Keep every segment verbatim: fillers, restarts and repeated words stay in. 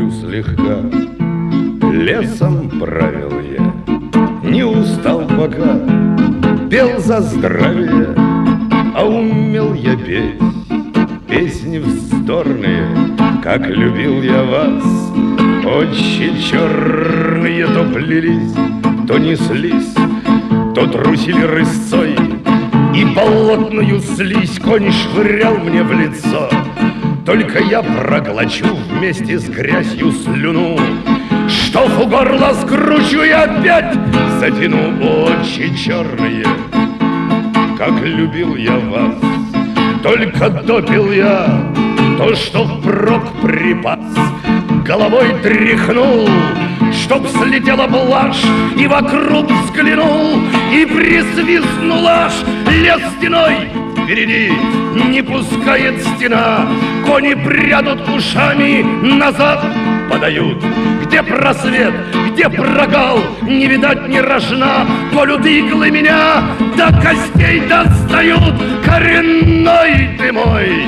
лошадью слегка. Лесом правил я, не устал пока, пел за здравие, а умел я петь песни вздорные, как любил я вас. Очи черные то плелись, то неслись, то трусили рысцой, и болотную слизь конь швырял мне в лицо. Только я проглочу вместе с грязью слюну, что в горло скручу и опять затяну. Очи черные, как любил я вас, только допил я то, что впрок припас. Головой тряхнул, чтоб слетела блажь, и вокруг взглянул, и присвистнул аж. Лес стеной впереди не пускает стена, кони прядут ушами, назад подают. Где просвет, где прогал, не видать ни рожна, колют иглы меня, до костей достают. Коренной ты мой,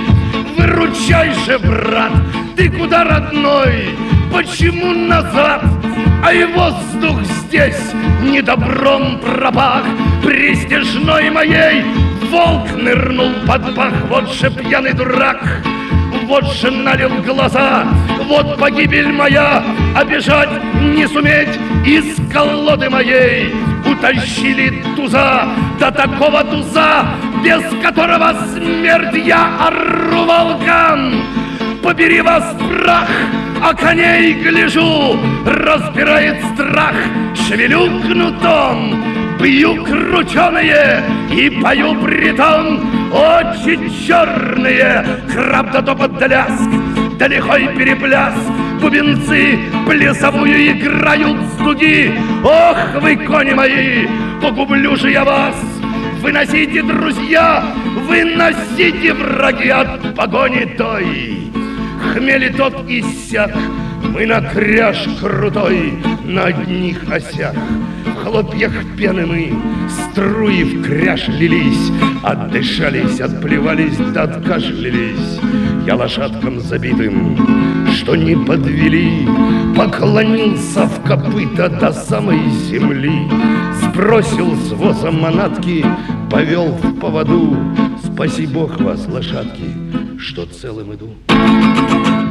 выручай же, брат, ты куда, родной? Почему назад? А и воздух здесь недобром пропах. Престижной моей волк нырнул под пах. Вот же пьяный дурак, вот же налил глаза, вот погибель моя, а бежать не суметь. Из колоды моей утащили туза, до такого туза, без которого смерть. Я ору волкам: побери вас прах, а коней гляжу, разбирает страх. Шевелю кнутом, бью крученые и пою притон. Очи черные, храп да топот да ляск, да лихой перепляск. Бубенцы плясовую играют с дуги. Ох вы, кони мои, погублю же я вас. Выносите, друзья, выносите, враги, от погони той. Хмели тот иссяк, мы на кряж крутой, на одних осях. В хлопьях пены мы, струи в кряж лились, отдышались, отплевались, да откашлялись. Я лошадкам забитым, что не подвели, поклонился в копыта до самой земли. Сбросил с воза манатки, повел в поводу. Спаси Бог вас, лошадки, что целым иду.